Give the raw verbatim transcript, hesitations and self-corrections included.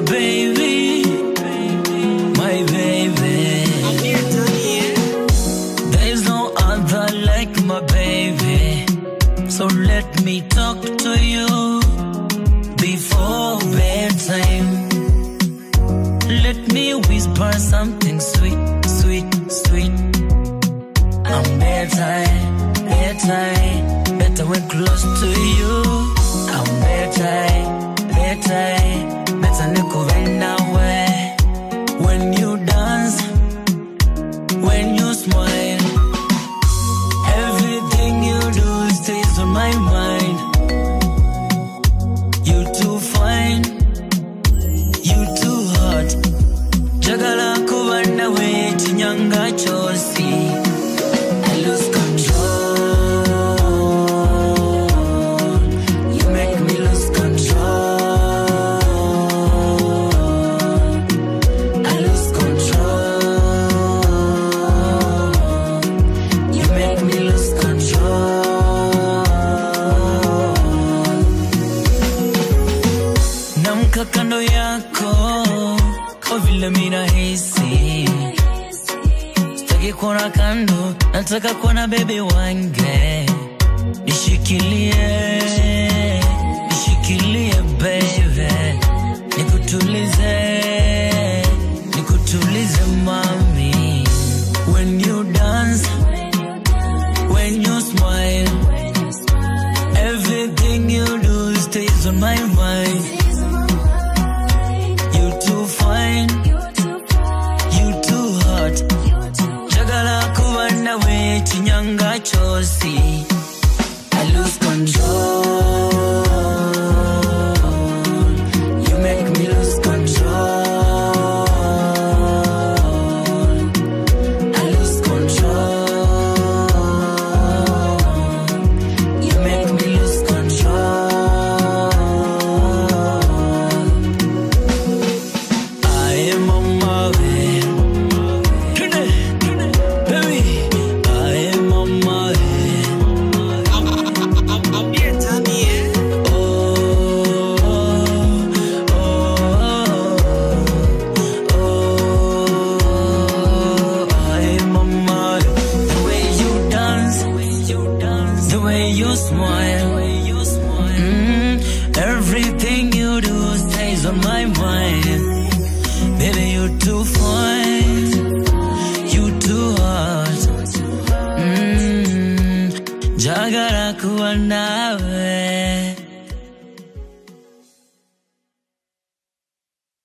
baby, my baby. There's no other like my baby. So let me talk to you before bedtime. Let me whisper something sweet, sweet, sweet. I'm better, better, better when close to you. I'm better, better, better nikuvenda we. When you dance, when you smile, everything you do stays on my mind. You too fine, you too hot. Jagala kubanda we chinyanga chosi. I lose control. You make me lose control. I lose control. You make me lose control. Namka kando yako, kwa vile mina hisi. Sitaki kuona kando, nataka kuona baby wange. Nishikilie, nishikilie baby. Nikutulize, nikutulize mami. When you dance, when you smile, everything you do stays on my mind. You too fine, you too hot. Jagala kubanda we chinyanga chosi. I lose control. You make me lose control. I lose control. You make me lose control. I am on my way. Baby, I am on my way. The way you smile, mm, everything you do stays on my mind. Baby, you too fine, you too hot. Mm, jagara kuwa nawe.